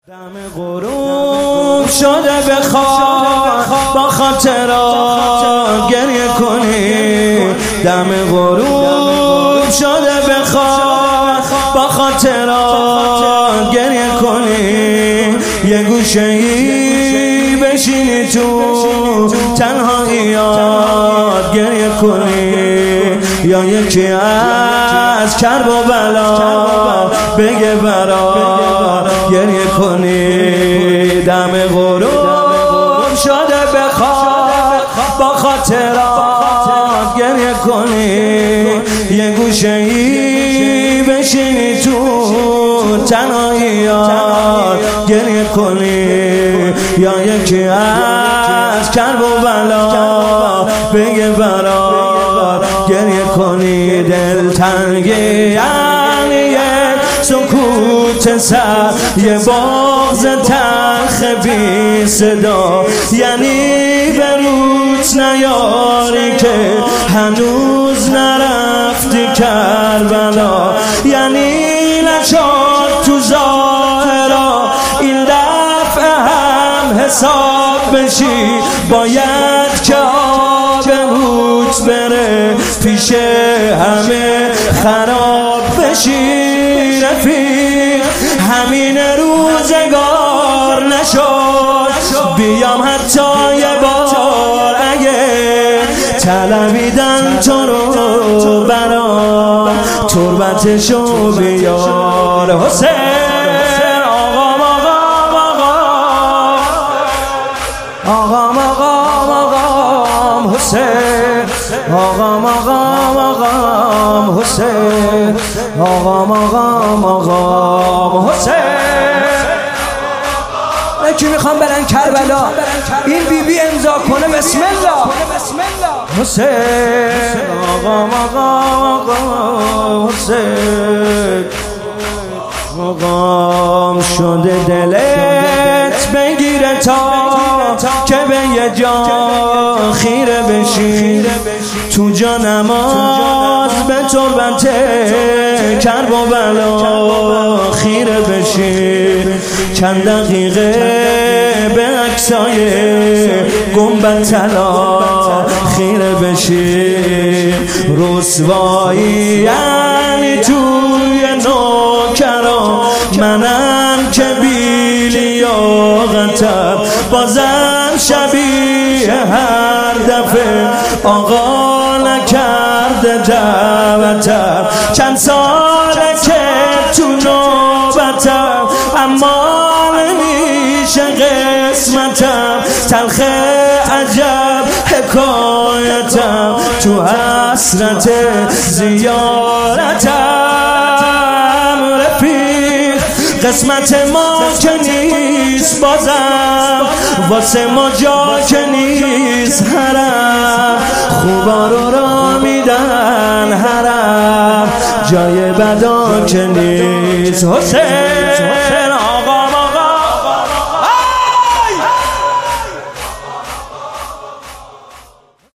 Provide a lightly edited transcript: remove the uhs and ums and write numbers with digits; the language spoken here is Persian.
دم غروب شده بخواه با خاطرات گریه کنی. دم غروب شده بخواه با خاطرات گریه کنی. یه گوشه‌ای بشینی تو تنهاییات گریه کنی، یا یکی از کرب و بلا بگه برات گریه کنی. دم غروب شده بخواه با خاطرات گریه کنی. یه گوشه‌ای بشینی تو تنهاییات گریه کنی، یا یکی از کرب و بلا بگه برات گریه کنی. دلتنگی یعنی سکوت سر، یه بغض تلخ بی صدا، یعنی به روت نیاری که هنوز نرفتی کربلا، یعنی نشد تو ظاهرا این دفعه هم حساب بشی. باید که آب روت بره پیش همه خراب بشی. رفیق همین روزگار نشد بیام حتی یه بار، اگه طلبیدن تو رو برام تربتشو بیار. حسین آقام آقام آقام آقام آقام حسین آقام آقام آقام حسین آقام آقام آقام حسین. یکی میخوام برن کربلا این بی امضا کنه بسم الله حسین آقام آقام آقام حسین. آقام شده دلت بگیره تا که به یه جا خیره بشی. تو جا نماز به تربت کرب و بلا خیره بشی. چند دقیقه به عکسای گنبد طلا خیره بشی. رسوایی یعنی توی نوکران منم که بی لیاقتم، بازم شبیه هر دفعه آقا نکرده دعوتم. چند ساله که تو نوبتم اما نمیشه قسمتم. تلخ عجب حکایتم تو حسرت زیارتم. رفیق قسمت ما که نیست بازم، واسه ما جا که نیست حرم. خوبا رو را میدن حرم، جای بدا که نیست. حسین